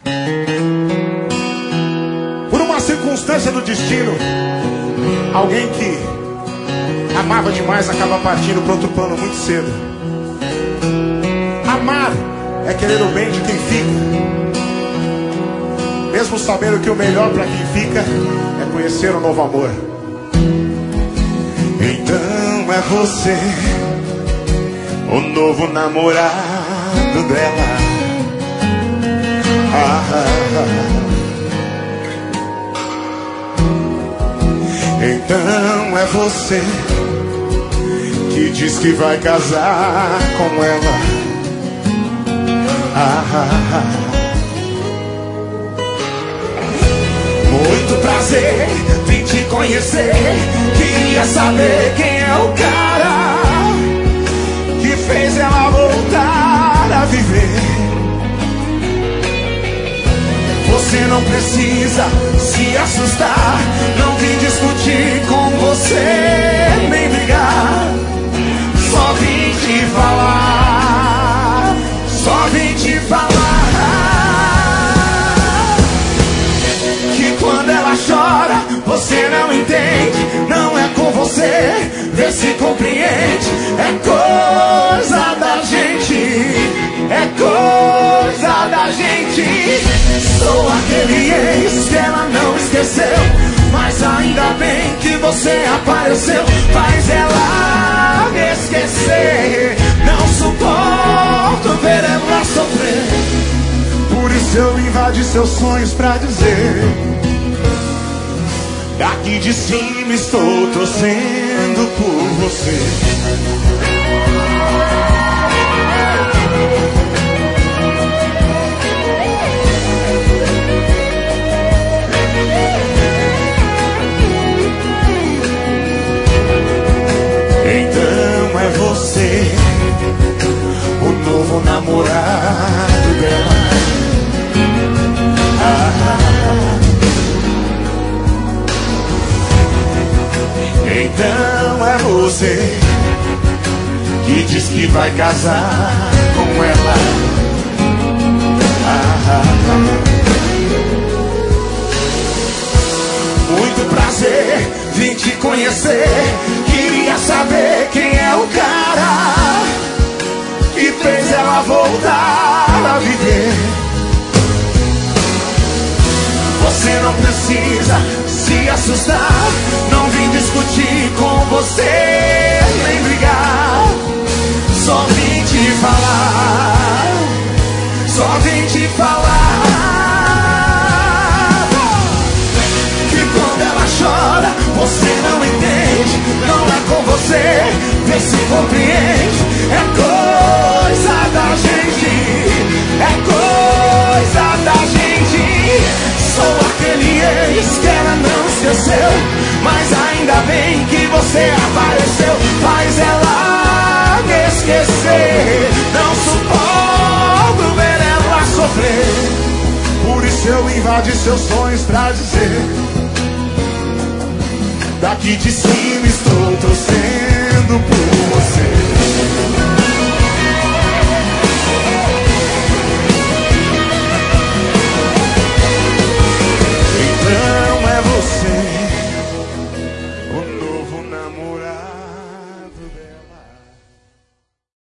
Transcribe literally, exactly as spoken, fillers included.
Por uma circunstância do destino, alguém que amava demais acaba partindo para outro plano muito cedo. Amar é querer o bem de quem fica, mesmo sabendo que o melhor para quem fica é conhecer um novo amor. Então é você, o novo namorado dela. Ah, ah, ah. Então é você que diz que vai casar com ela. Ah, ah, ah. Muito prazer, vim te conhecer. Queria saber quem é o cara que fez ela voltar a viver. Você não precisa se assustar. Não vim discutir com você, nem brigar. Só vim te falar. Só vim te falar que quando ela chora, você não entende. Não é com você, vê se compreende. É coisa da gente, é coisa da gente. Sou aquele ex que ela não esqueceu, mas ainda bem que você apareceu. Faz ela me esquecer. Não suporto ver ela sofrer. Por isso eu invadi seus sonhos pra dizer: daqui de cima estou torcendo por você. Então é você, o novo namorado dela. Ah, então é você que diz que vai casar com ela. Ah, muito prazer, vim te conhecer. Queria saber quem é o cara que fez ela voltar a viver. Você não precisa se assustar. Não vim discutir com você, nem brigar. Só vim te falar. Só vim te falar que quando ela chora, você não entende. Não é com você, vê se compreende. É coisa da gente, é coisa da gente. Sou aquele ex que ela não esqueceu, mas ainda bem que você apareceu. Faz ela me esquecer. Não suporto ver ela sofrer. Por isso eu invadi seus sonhos pra dizer: daqui de cima estou torcendo por você.